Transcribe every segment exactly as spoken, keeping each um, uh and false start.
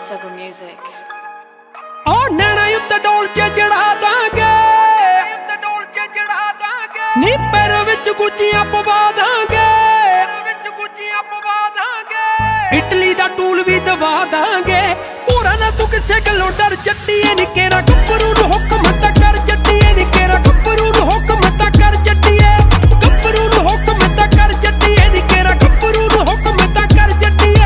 Sogo Music. ओ नैना उत्ते डोल के चढ़ा दांगे, नी पैर विच गुच्चियां पवा दांगे, इटली दा टूल भी दवा दांगे। पूरा ना तू किसे गल्लों डर, जट्टिए नी केरा गब्बरू नूं हुक्म ता कर, जट्टिए नी केरा गब्बरू नूं हुक्म ता कर, जट्टिए गब्बरू नूं हुक्म ता कर, जट्टिए नी केरा गब्बरू नूं हुक्म ता कर, जट्टिए।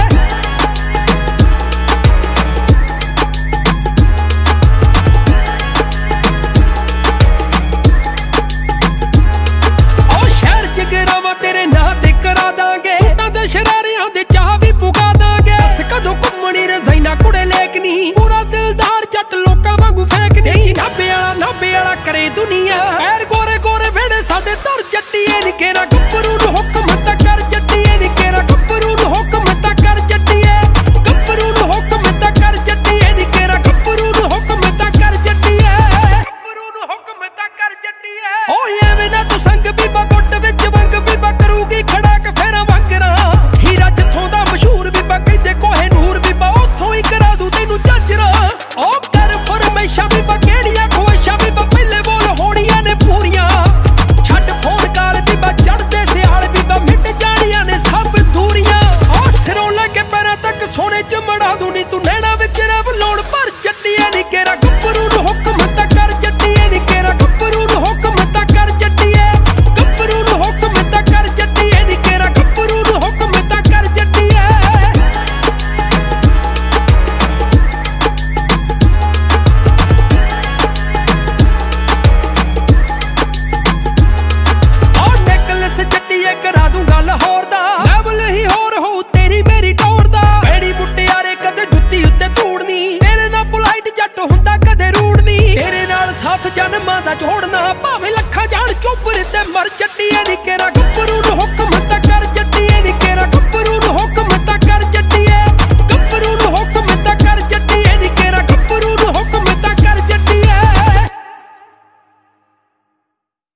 तेरे नां ते करा दांगे, सूटां ते शरारियां दे चाह भी पुगा दांगे। दस कदों घुम्मणी रज़ाइना कुड़े लेकनी, पूरा दिलदार जट लोकां वांगू फेंकनी। नाभे आला नाभे आला करे दुनिया, पैर गोरे गोरे वेड़े साडे धर, जट्टिए नी केरा गब्बरू नूं हुक्म ता कर, जट्टिए नी केरा गब्बरू नूं हुक्म ता कर, जट्टिए गब्बरू नूं हुक्म ता कर, जट्टिए नी केरा गब्बरू नूं हुक्म ता कर, जट्टिए गब्बरू नूं हुक्म ता कर, जट्टिए। ओ एवें ना तू संग बीबा गुੱਟ विच वंग बीबा करूगी खड़ा क फेरा वंगरा। हीरा जिथों दा मशहूर बीबा कहंदे कोहे नूर बीबा, उत्थों ही करा दूं तैनूं झंजरा। ओ कर फरमाइशां बीबा केड़ियां ख्वाहिशां बीबा, पहले बोल होणियां ने पूरियां। छड्ड फोन कर बीबा चढ़दे सियाल बीबा, मिट जाणियां ने सब दूरियां। ओ सिरों लैके पैरां तक सोने च मड़ा दूं नी तूं नैना विच रब लोण पर, जट्टिए नी केरा गब्बरू नूं हुक्म ता कर, जट्टिए नी केरा गब्बरू नूं हुक्म ता कर, जट्टिए गब्बरू नूं हुक्म ता कर, जट्टिए नी केरा गब्बरू नूं हुक्म ता कर, जट्टिए। ओ नेकलेस जट्टिए करा दूंगा लाहौर दा, लेवल ही होर होऊ तेरी मेरी टौर दा। भैड़ी मुटियारे कदे जुत्ती उत्ते धूड़नी, तेरे नाल पोलाइट जट हुंदा कदे रूड़नी। तेरे नाल साथ जन्मां दा जोड़ना, भावें लखां जाण चुप ते मर, जट्टिए नी केरा गब्बरू नूं